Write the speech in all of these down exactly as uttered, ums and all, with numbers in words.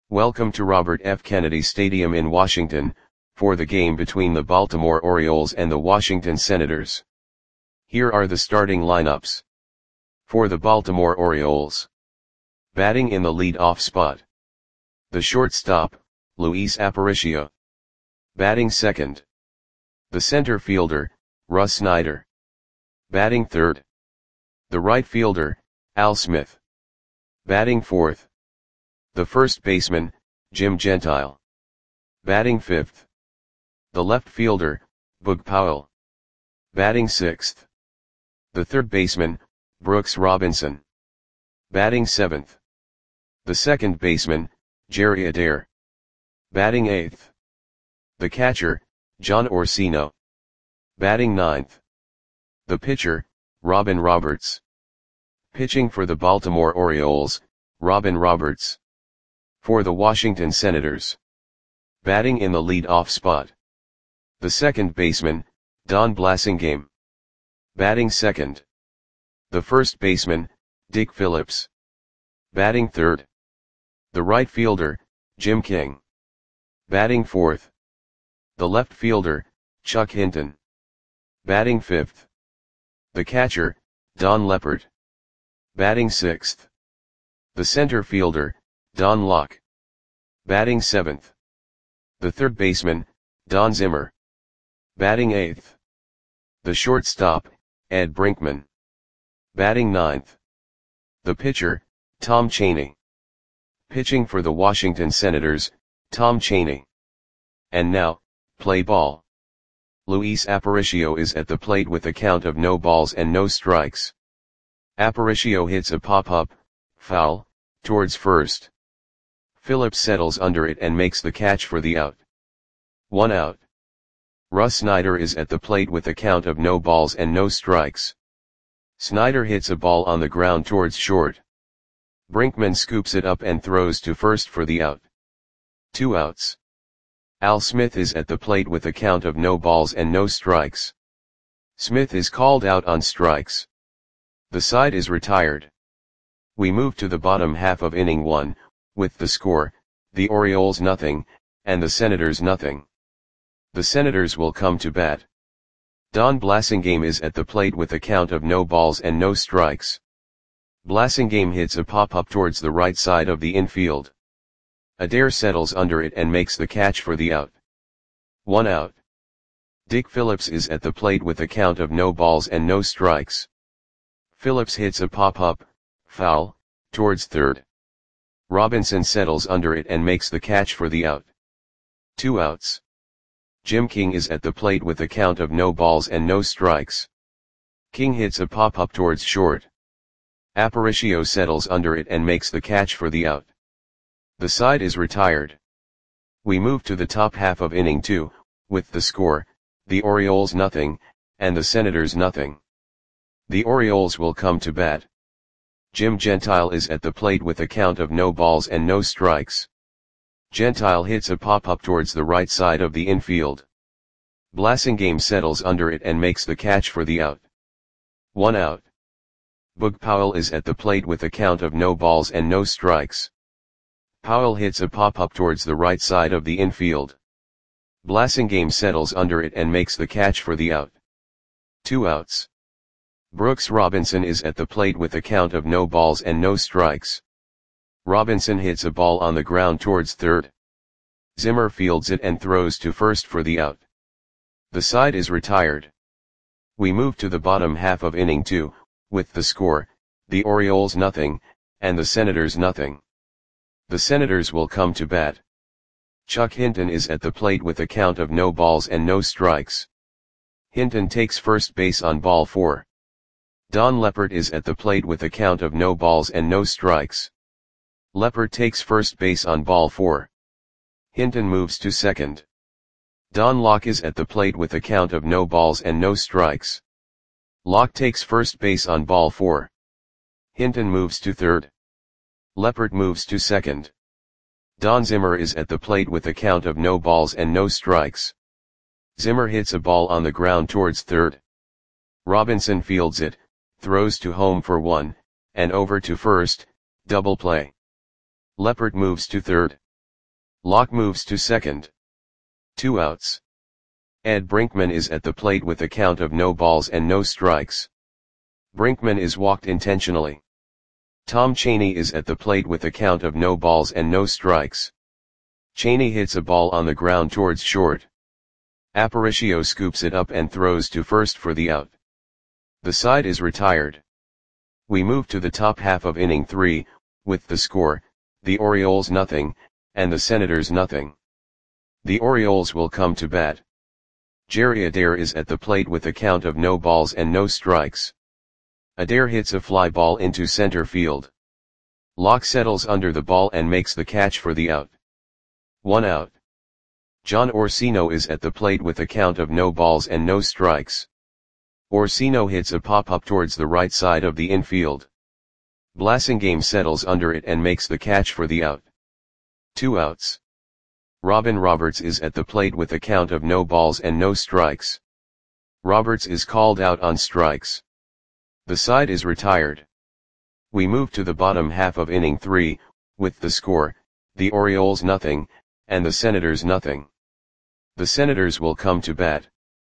Welcome to Robert F. Kennedy Stadium in Washington, for the game between the Baltimore Orioles and the Washington Senators. Here are the starting lineups. For the Baltimore Orioles. Batting in the lead-off spot. The shortstop, Luis Aparicio. Batting second. The center fielder, Russ Snyder. Batting third. The right fielder, Al Smith. Batting fourth. The first baseman, Jim Gentile. Batting fifth. The left fielder, Boog Powell. Batting sixth. The third baseman, Brooks Robinson. Batting seventh. The second baseman, Jerry Adair. Batting eighth. The catcher, John Orsino. Batting ninth. The pitcher, Robin Roberts. Pitching for the Baltimore Orioles, Robin Roberts. For the Washington Senators. Batting in the lead-off spot. The second baseman, Don Blasingame. Batting second. The first baseman, Dick Phillips. Batting third. The right fielder, Jim King. Batting fourth. The left fielder, Chuck Hinton. Batting fifth. The catcher, Don Leppert. Batting sixth. The center fielder, Don Locke. Batting seventh. The third baseman, Don Zimmer. Batting eighth. The shortstop, Ed Brinkman. Batting ninth. The pitcher, Tom Cheney. Pitching for the Washington Senators, Tom Cheney. And now, play ball. Luis Aparicio is at the plate with a count of no balls and no strikes. Aparicio hits a pop-up, foul, towards first. Phillips settles under it and makes the catch for the out. One out. Russ Snyder is at the plate with a count of no balls and no strikes. Snyder hits a ball on the ground towards short. Brinkman scoops it up and throws to first for the out. Two outs. Al Smith is at the plate with a count of no balls and no strikes. Smith is called out on strikes. The side is retired. We move to the bottom half of inning one, with the score, the Orioles nothing, and the Senators nothing. The Senators will come to bat. Don Blasingame is at the plate with a count of no balls and no strikes. Blasingame hits a pop-up towards the right side of the infield. Adair settles under it and makes the catch for the out. One out. Dick Phillips is at the plate with a count of no balls and no strikes. Phillips hits a pop-up, foul, towards third. Robinson settles under it and makes the catch for the out. Two outs. Jim King is at the plate with a count of no balls and no strikes. King hits a pop-up towards short. Aparicio settles under it and makes the catch for the out. The side is retired. We move to the top half of inning two, with the score, the Orioles nothing, and the Senators nothing. The Orioles will come to bat. Jim Gentile is at the plate with a count of no balls and no strikes. Gentile hits a pop-up towards the right side of the infield. Blasingame settles under it and makes the catch for the out. One out. Boog Powell is at the plate with a count of no balls and no strikes. Powell hits a pop-up towards the right side of the infield. Blasingame settles under it and makes the catch for the out. Two outs. Brooks Robinson is at the plate with a count of no balls and no strikes. Robinson hits a ball on the ground towards third. Zimmer fields it and throws to first for the out. The side is retired. We move to the bottom half of inning two, with the score, the Orioles nothing, and the Senators nothing. The Senators will come to bat. Chuck Hinton is at the plate with a count of no balls and no strikes. Hinton takes first base on ball four. Don Leppert is at the plate with a count of no balls and no strikes. Leppert takes first base on ball four. Hinton moves to second. Don Locke is at the plate with a count of no balls and no strikes. Locke takes first base on ball four. Hinton moves to third. Leppert moves to second. Don Zimmer is at the plate with a count of no balls and no strikes. Zimmer hits a ball on the ground towards third. Robinson fields it, throws to home for one, and over to first, double play. Leppert moves to third. Locke moves to second. Two outs. Ed Brinkman is at the plate with a count of no balls and no strikes. Brinkman is walked intentionally. Tom Cheney is at the plate with a count of no balls and no strikes. Cheney hits a ball on the ground towards short. Aparicio scoops it up and throws to first for the out. The side is retired. We move to the top half of inning three, with the score, the Orioles nothing, and the Senators nothing. The Orioles will come to bat. Jerry Adair is at the plate with a count of no balls and no strikes. Adair hits a fly ball into center field. Locke settles under the ball and makes the catch for the out. One out. John Orsino is at the plate with a count of no balls and no strikes. Orsino hits a pop-up towards the right side of the infield. Blasingame settles under it and makes the catch for the out. Two outs. Robin Roberts is at the plate with a count of no balls and no strikes. Roberts is called out on strikes. The side is retired. We move to the bottom half of inning three, with the score, the Orioles nothing, and the Senators nothing. The Senators will come to bat.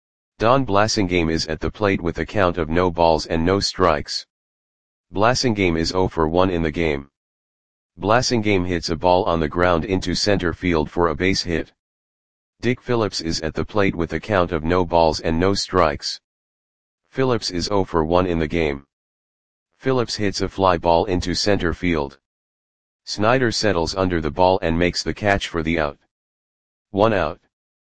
Don Blasingame is at the plate with a count of no balls and no strikes. Blasingame is zero for one in the game. Blasingame hits a ball on the ground into center field for a base hit. Dick Phillips is at the plate with a count of no balls and no strikes. Phillips is zero for one in the game. Phillips hits a fly ball into center field. Snyder settles under the ball and makes the catch for the out. One out.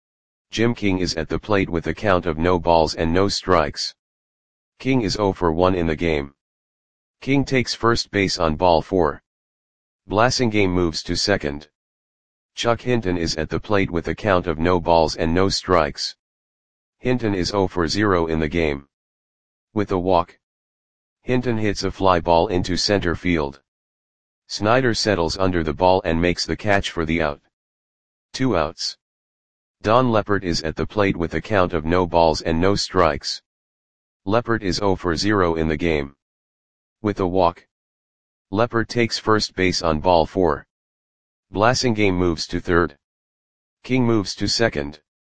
Jim King is at the plate with a count of no balls and no strikes. King is zero for one in the game. King takes first base on ball four. Blasingame moves to second. Chuck Hinton is at the plate with a count of no balls and no strikes. Hinton is zero for zero in the game. With a walk, Hinton hits a fly ball into center field. Snyder settles under the ball and makes the catch for the out. Two outs. Don Leppert is at the plate with a count of no balls and no strikes. Leppert is zero for zero in the game. With a walk, Leppert takes first base on ball four. Blasingame moves to third. King moves to second.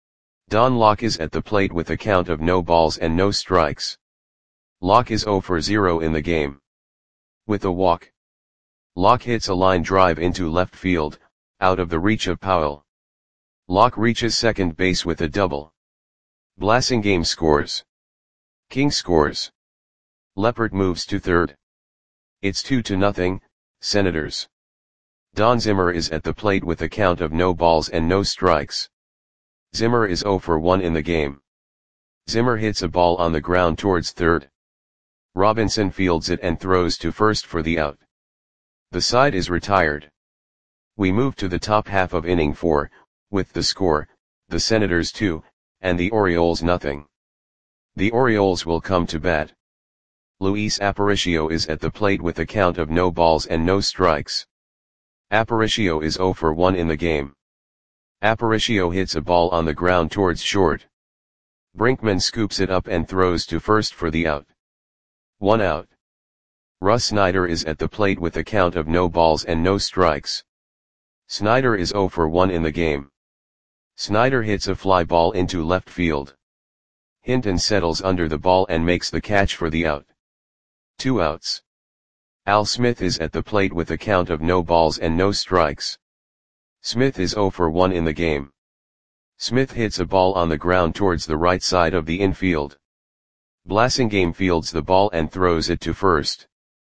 Don Locke is at the plate with a count of no balls and no strikes. Locke is zero for zero in the game. With a walk, Locke hits a line drive into left field, out of the reach of Powell. Locke reaches second base with a double. Blasingame scores. King scores. Leppert moves to third. It's two to nothing, Senators. Don Zimmer is at the plate with a count of no balls and no strikes. Zimmer is zero for one in the game. Zimmer hits a ball on the ground towards third. Robinson fields it and throws to first for the out. The side is retired. We move to the top half of inning four, with the score, the Senators two, and the Orioles nothing. The Orioles will come to bat. Luis Aparicio is at the plate with a count of no balls and no strikes. Aparicio is zero for one in the game. Aparicio hits a ball on the ground towards short. Brinkman scoops it up and throws to first for the out. One out. Russ Snyder is at the plate with a count of no balls and no strikes. Snyder is zero for one in the game. Snyder hits a fly ball into left field. Hinton settles under the ball and makes the catch for the out. Two outs. Al Smith is at the plate with a count of no balls and no strikes. Smith is zero for one in the game. Smith hits a ball on the ground towards the right side of the infield. Blasingame fields the ball and throws it to first.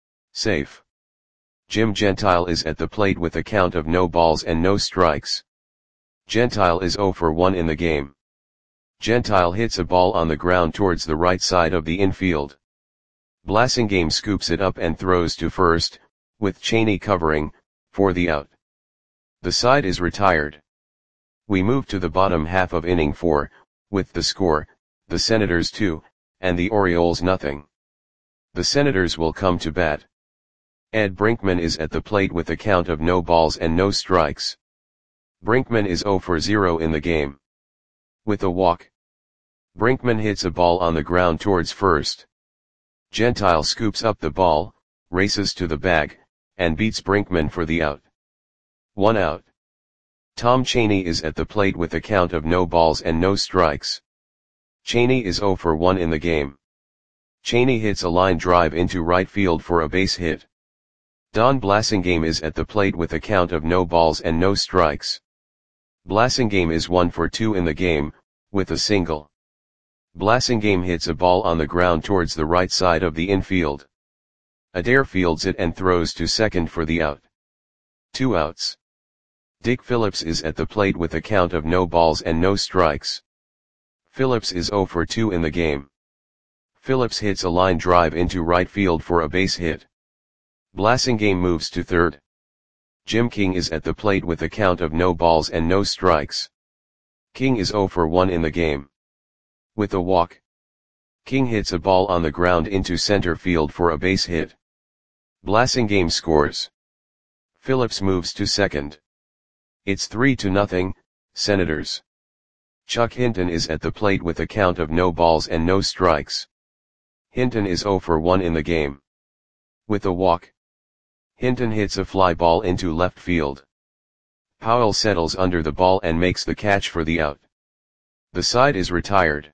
Safe. Jim Gentile is at the plate with a count of no balls and no strikes. Gentile is zero for one in the game. Gentile hits a ball on the ground towards the right side of the infield. Blasingame scoops it up and throws to first, with Cheney covering, for the out. The side is retired. We move to the bottom half of inning four, with the score, the Senators two, and the Orioles nothing. The Senators will come to bat. Ed Brinkman is at the plate with a count of no balls and no strikes. Brinkman is zero for zero in the game. With a walk, Brinkman hits a ball on the ground towards first. Gentile scoops up the ball, races to the bag, and beats Brinkman for the out. One out. Tom Chaney is at the plate with a count of no balls and no strikes. Chaney is zero for one in the game. Chaney hits a line drive into right field for a base hit. Don Blasingame is at the plate with a count of no balls and no strikes. Blasingame is one for two in the game, with a single. Blasingame hits a ball on the ground towards the right side of the infield. Adair fields it and throws to second for the out. Two outs. Dick Phillips is at the plate with a count of no balls and no strikes. Phillips is zero for two in the game. Phillips hits a line drive into right field for a base hit. Blasingame moves to third. Jim King is at the plate with a count of no balls and no strikes. King is zero for one in the game. With a walk, King hits a ball on the ground into center field for a base hit. Blasingame scores. Phillips moves to second. It's three to nothing, Senators. Chuck Hinton is at the plate with a count of no balls and no strikes. Hinton is zero for one in the game. With a walk, Hinton hits a fly ball into left field. Powell settles under the ball and makes the catch for the out. The side is retired.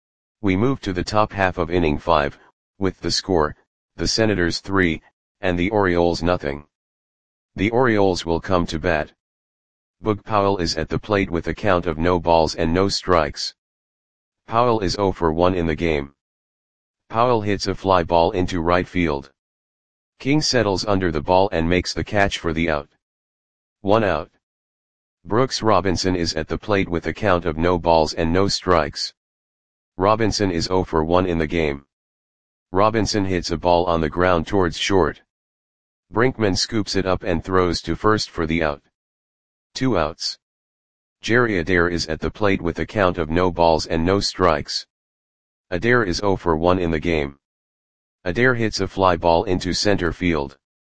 We move to the top half of inning five, with the score, the Senators three, and the Orioles nothing. The Orioles will come to bat. Boog Powell is at the plate with a count of no balls and no strikes. Powell is zero for one in the game. Powell hits a fly ball into right field. King settles under the ball and makes the catch for the out. One out. Brooks Robinson is at the plate with a count of no balls and no strikes. Robinson is zero for one in the game. Robinson hits a ball on the ground towards short. Brinkman scoops it up and throws to first for the out. Two outs. Jerry Adair is at the plate with a count of no balls and no strikes. Adair is zero for one in the game. Adair hits a fly ball into center field.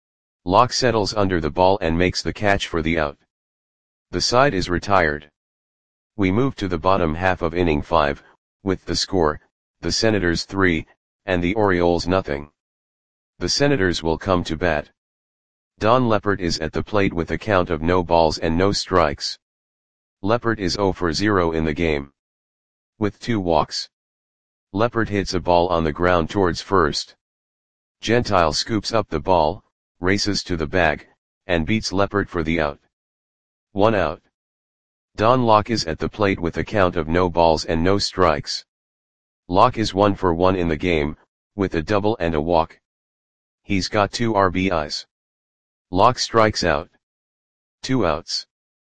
Locke settles under the ball and makes the catch for the out. The side is retired. We move to the bottom half of inning five, with the score, the Senators three, and the Orioles nothing. The Senators will come to bat. Don Leppert is at the plate with a count of no balls and no strikes. Leppert is zero for zero in the game. With two walks, Leppert hits a ball on the ground towards first. Gentile scoops up the ball, races to the bag, and beats Leppert for the out. One out. Don Locke is at the plate with a count of no balls and no strikes. Locke is one for one in the game, with a double and a walk. He's got two R B Is. Locke strikes out. Two outs.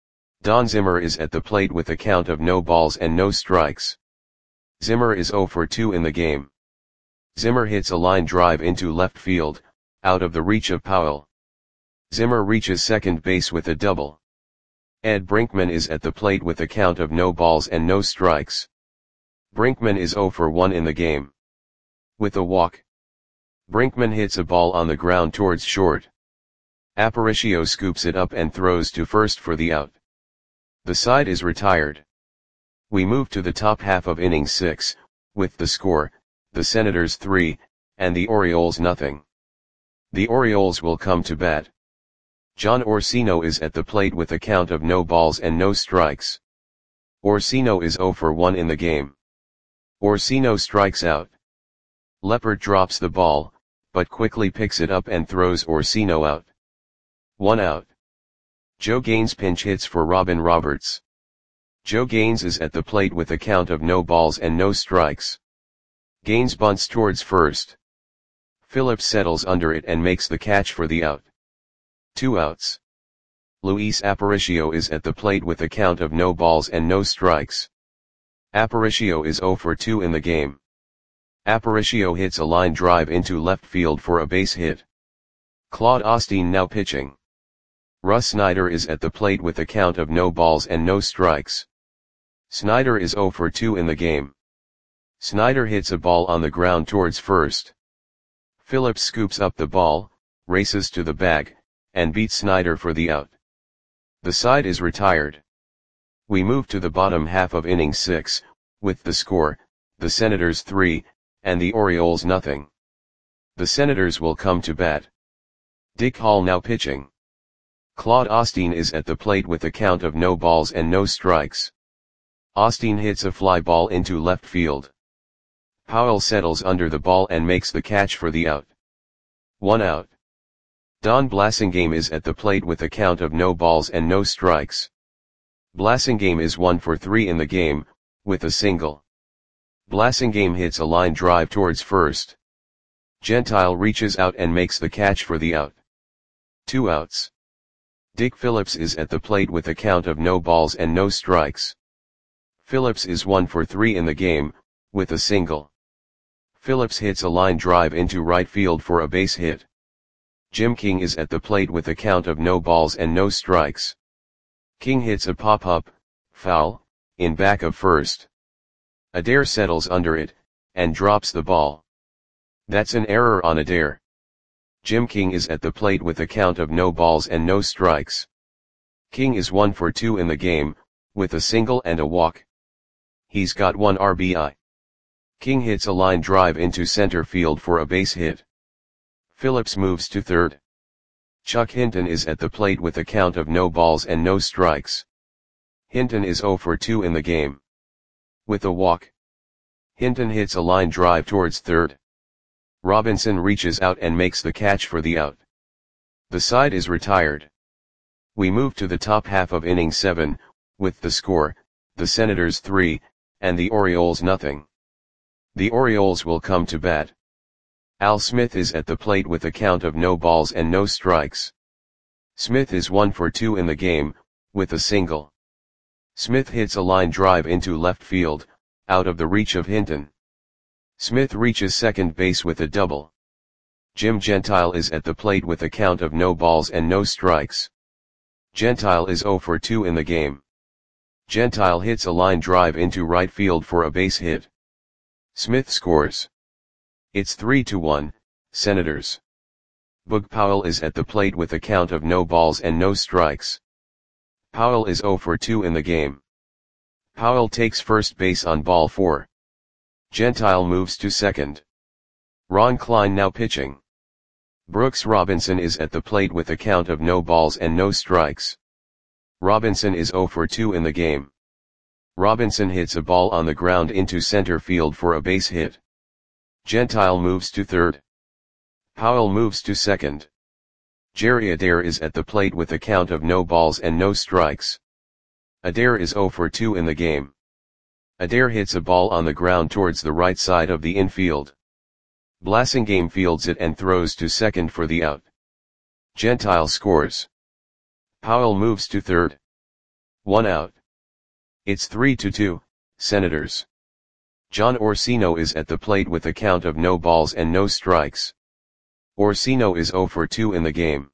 Don Zimmer is at the plate with a count of no balls and no strikes. Zimmer is zero for two in the game. Zimmer hits a line drive into left field, out of the reach of Powell. Zimmer reaches second base with a double. Ed Brinkman is at the plate with a count of no balls and no strikes. Brinkman is zero for one in the game. With a walk, Brinkman hits a ball on the ground towards short. Aparicio scoops it up and throws to first for the out. The side is retired. We move to the top half of inning six, with the score, the Senators three, and the Orioles nothing. The Orioles will come to bat. John Orsino is at the plate with a count of no balls and no strikes. Orsino is zero for one in the game. Orsino strikes out. Leppert drops the ball, but quickly picks it up and throws Orsino out. One out. Joe Gaines pinch hits for Robin Roberts. Joe Gaines is at the plate with a count of no balls and no strikes. Gaines bunts towards first. Phillips settles under it and makes the catch for the out. Two outs. Luis Aparicio is at the plate with a count of no balls and no strikes. Aparicio is zero for two in the game. Aparicio hits a line drive into left field for a base hit. Claude Osteen now pitching. Russ Snyder is at the plate with a count of no balls and no strikes. Snyder is zero for two in the game. Snyder hits a ball on the ground towards first. Phillips scoops up the ball, races to the bag, and beats Snyder for the out. The side is retired. We move to the bottom half of inning six, with the score, the Senators three, and the Orioles nothing. The Senators will come to bat. Dick Hall now pitching. Claude Osteen is at the plate with a count of no balls and no strikes. Osteen hits a fly ball into left field. Powell settles under the ball and makes the catch for the out. One out. Don Blasingame is at the plate with a count of no balls and no strikes. Blasingame is one for three in the game, with a single. Blasingame hits a line drive towards first. Gentile reaches out and makes the catch for the out. Two outs. Dick Phillips is at the plate with a count of no balls and no strikes. Phillips is one for three in the game, with a single. Phillips hits a line drive into right field for a base hit. Jim King is at the plate with a count of no balls and no strikes. King hits a pop-up, foul, in back of first. Adair settles under it, and drops the ball. That's an error on Adair. Jim King is at the plate with a count of no balls and no strikes. King is one for two in the game, with a single and a walk. He's got one R B I. King hits a line drive into center field for a base hit. Phillips moves to third. Chuck Hinton is at the plate with a count of no balls and no strikes. Hinton is zero for two in the game. With a walk. Hinton hits a line drive towards third. Robinson reaches out and makes the catch for the out. The side is retired. We move to the top half of inning seven, with the score, the Senators three, and the Orioles nothing. The Orioles will come to bat. Al Smith is at the plate with a count of no balls and no strikes. Smith is one for two in the game, with a single. Smith hits a line drive into left field, out of the reach of Hinton. Smith reaches second base with a double. Jim Gentile is at the plate with a count of no balls and no strikes. Gentile is zero for two in the game. Gentile hits a line drive into right field for a base hit. Smith scores. It's three to one, Senators. Boog Powell is at the plate with a count of no balls and no strikes. Powell is zero for two in the game. Powell takes first base on ball four. Gentile moves to second. Ron Klein now pitching. Brooks Robinson is at the plate with a count of no balls and no strikes. Robinson is zero for two in the game. Robinson hits a ball on the ground into center field for a base hit. Gentile moves to third. Powell moves to second. Jerry Adair is at the plate with a count of no balls and no strikes. Adair is zero for two in the game. Adair hits a ball on the ground towards the right side of the infield. Blasingame fields it and throws to second for the out. Gentile scores. Powell moves to third. One out. It's three to two, Senators. John Orsino is at the plate with a count of no balls and no strikes. Orsino is zero for two in the game.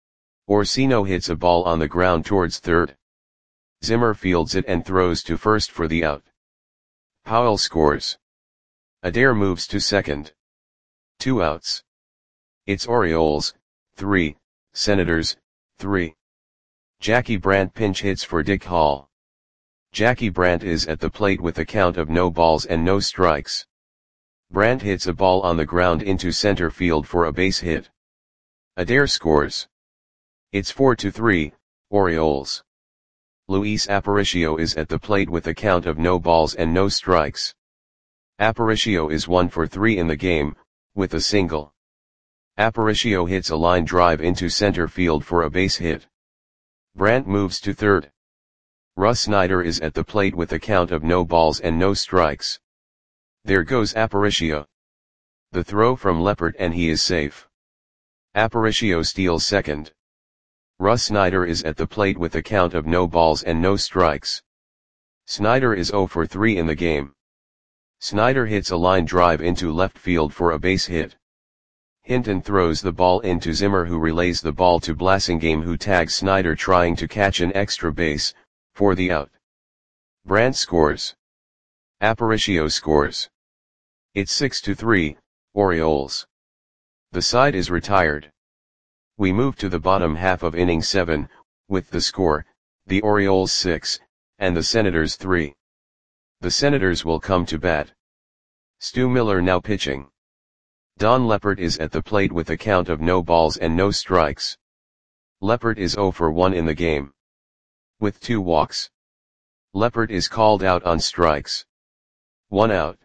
Orsino hits a ball on the ground towards third. Zimmer fields it and throws to first for the out. Powell scores. Adair moves to second. Two outs. It's Orioles, three, Senators, three. Jackie Brandt pinch hits for Dick Hall. Jackie Brandt is at the plate with a count of no balls and no strikes. Brandt hits a ball on the ground into center field for a base hit. Adair scores. It's four to three, Orioles. Luis Aparicio is at the plate with a count of no balls and no strikes. Aparicio is one for three in the game, with a single. Aparicio hits a line drive into center field for a base hit. Brandt moves to third. Russ Snyder is at the plate with a count of no balls and no strikes. There goes Aparicio. The throw from Leppert and he is safe. Aparicio steals second. Russ Snyder is at the plate with a count of no balls and no strikes. Snyder is zero for three in the game. Snyder hits a line drive into left field for a base hit. Hinton throws the ball into Zimmer, who relays the ball to Blasingame, who tags Snyder trying to catch an extra base, for the out. Brandt scores. Aparicio scores. It's six to three, Orioles. The side is retired. We move to the bottom half of inning seven, with the score, the Orioles six, and the Senators three. The Senators will come to bat. Stu Miller now pitching. Don Leppert is at the plate with a count of no balls and no strikes. Leppert is zero for one in the game. With two walks. Leppert is called out on strikes. One out.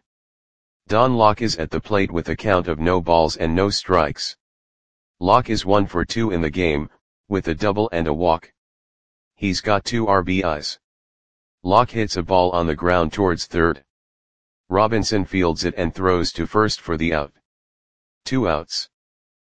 Don Locke is at the plate with a count of no balls and no strikes. Locke is one for two in the game, with a double and a walk. He's got two R B Is. Locke hits a ball on the ground towards third. Robinson fields it and throws to first for the out. Two outs.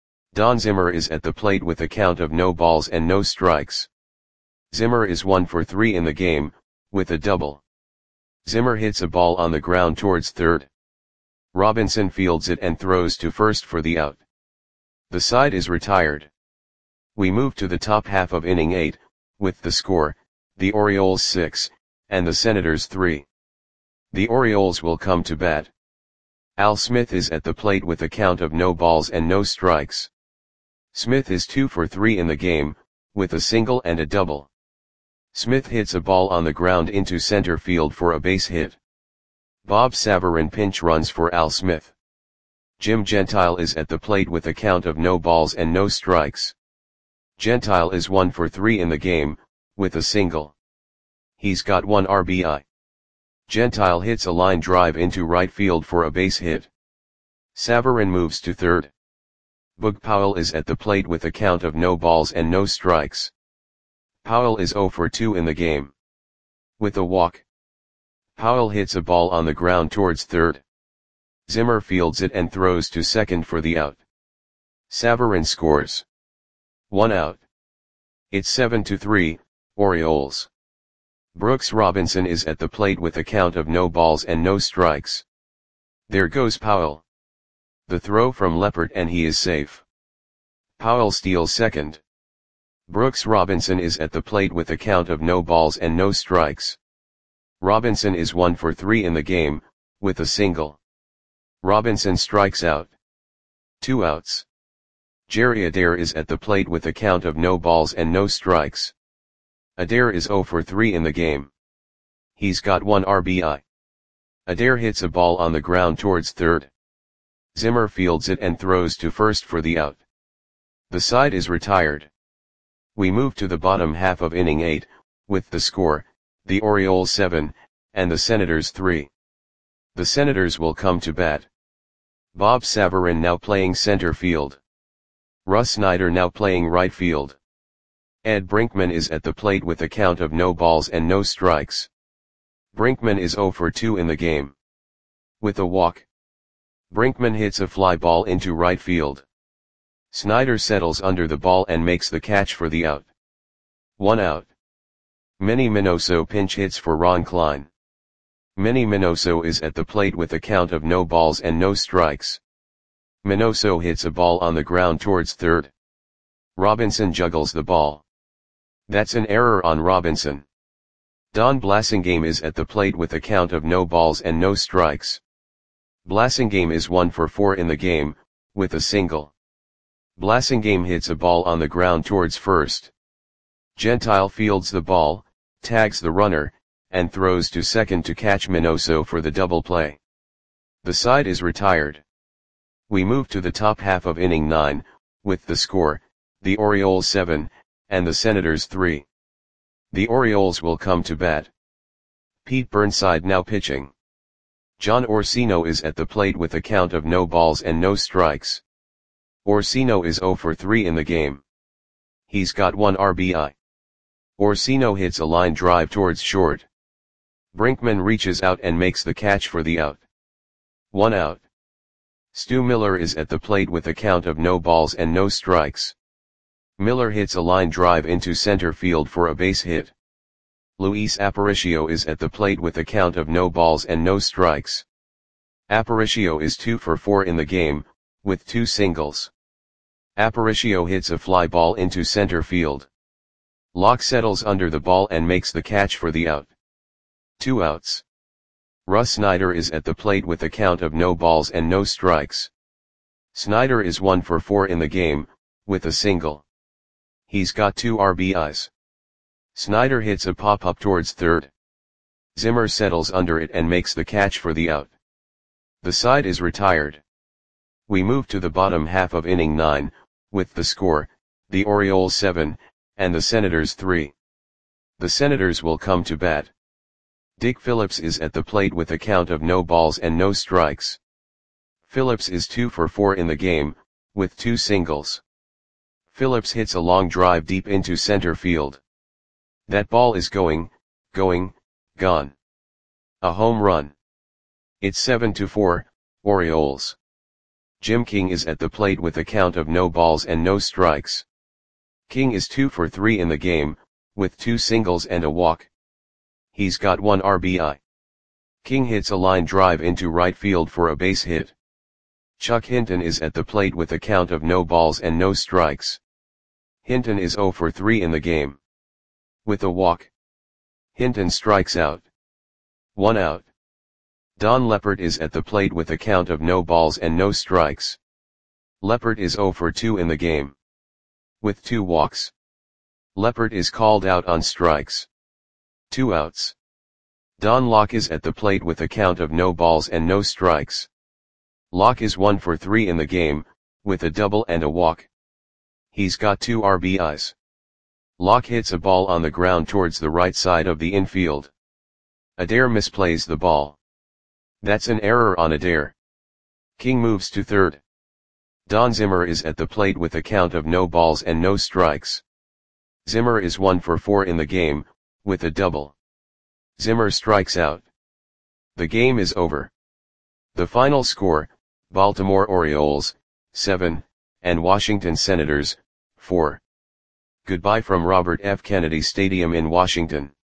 Don Zimmer is at the plate with a count of no balls and no strikes. Zimmer is one for three in the game, with a double. Zimmer hits a ball on the ground towards third. Robinson fields it and throws to first for the out. The side is retired. We move to the top half of inning eight, with the score, the Orioles six, and the Senators three. The Orioles will come to bat. Al Smith is at the plate with a count of no balls and no strikes. Smith is two for three in the game, with a single and a double. Smith hits a ball on the ground into center field for a base hit. Bob Savarin pinch runs for Al Smith. Jim Gentile is at the plate with a count of no balls and no strikes. Gentile is one for three in the game, with a single. He's got one R B I. Gentile hits a line drive into right field for a base hit. Savarin moves to third. Boog Powell is at the plate with a count of no balls and no strikes. Powell is zero for two in the game. With a walk. Powell hits a ball on the ground towards third. Zimmer fields it and throws to second for the out. Savarin scores. One out. It's seven to three, Orioles. Brooks Robinson is at the plate with a count of no balls and no strikes. There goes Powell. The throw from Leppert and he is safe. Powell steals second. Brooks Robinson is at the plate with a count of no balls and no strikes. Robinson is one for three in the game, with a single. Robinson strikes out. Two outs. Jerry Adair is at the plate with a count of no balls and no strikes. Adair is zero for three in the game. He's got one R B I. Adair hits a ball on the ground towards third. Zimmer fields it and throws to first for the out. The side is retired. We move to the bottom half of inning eight, with the score, the Orioles seven, and the Senators three. The Senators will come to bat. Bob Savarin now playing center field. Russ Snyder now playing right field. Ed Brinkman is at the plate with a count of no balls and no strikes. Brinkman is zero for two in the game. With a walk. Brinkman hits a fly ball into right field. Snyder settles under the ball and makes the catch for the out. One out. Manny Minoso pinch hits for Ron Klein. Manny Minoso is at the plate with a count of no balls and no strikes. Minoso hits a ball on the ground towards third. Robinson juggles the ball. That's an error on Robinson. Don Blasingame is at the plate with a count of no balls and no strikes. Blasingame is one for four in the game, with a single. Blasingame hits a ball on the ground towards first. Gentile fields the ball, tags the runner, and throws to second to catch Minoso for the double play. The side is retired. We move to the top half of inning nine, with the score, the Orioles seven, and the Senators three. The Orioles will come to bat. Pete Burnside now pitching. John Orsino is at the plate with a count of no balls and no strikes. Orsino is zero for three in the game. He's got one R B I. Orsino hits a line drive towards short. Brinkman reaches out and makes the catch for the out. One out. Stu Miller is at the plate with a count of no balls and no strikes. Miller hits a line drive into center field for a base hit. Luis Aparicio is at the plate with a count of no balls and no strikes. Aparicio is two for four in the game, with two singles. Aparicio hits a fly ball into center field. Locke settles under the ball and makes the catch for the out. Two outs. Russ Snyder is at the plate with a count of no balls and no strikes. Snyder is one for four in the game, with a single. He's got two R B Is. Snyder hits a pop-up towards third. Zimmer settles under it and makes the catch for the out. The side is retired. We move to the bottom half of inning nine, with the score, the Orioles seven, and the Senators three. The Senators will come to bat. Dick Phillips is at the plate with a count of no balls and no strikes. Phillips is two for four in the game, with two singles. Phillips hits a long drive deep into center field. That ball is going, going, gone. A home run. It's seven to four, Orioles. Jim King is at the plate with a count of no balls and no strikes. King is two for three in the game, with two singles and a walk. He's got one R B I. King hits a line drive into right field for a base hit. Chuck Hinton is at the plate with a count of no balls and no strikes. Hinton is zero for three in the game. With a walk. Hinton strikes out. One out. Don Leppert is at the plate with a count of no balls and no strikes. Leppert is zero for two in the game. With two walks. Leppert is called out on strikes. Two outs. Don Locke is at the plate with a count of no balls and no strikes. Locke is one for three in the game, with a double and a walk. He's got two R B Is. Locke hits a ball on the ground towards the right side of the infield. Adair misplays the ball. That's an error on Adair. King moves to third. Don Zimmer is at the plate with a count of no balls and no strikes. Zimmer is one for four in the game, with a double. Zimmer strikes out. The game is over. The final score, Baltimore Orioles, seven, and Washington Senators, four. Goodbye from Robert F. Kennedy Stadium in Washington.